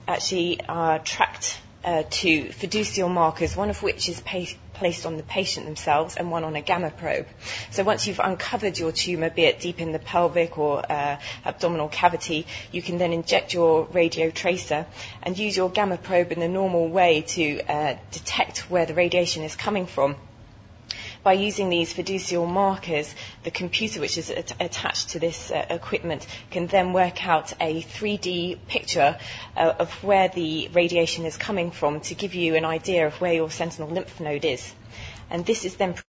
actually are tracked to fiducial markers, one of which is placed on the patient themselves and one on a gamma probe. So once you've uncovered your tumour, be it deep in the pelvic or abdominal cavity, you can then inject your radio tracer and use your gamma probe in the normal way to detect where the radiation is coming from. By using these fiducial markers, the computer which is attached to this equipment can then work out a 3D picture of where the radiation is coming from to give you an idea of where your sentinel lymph node is. And this is then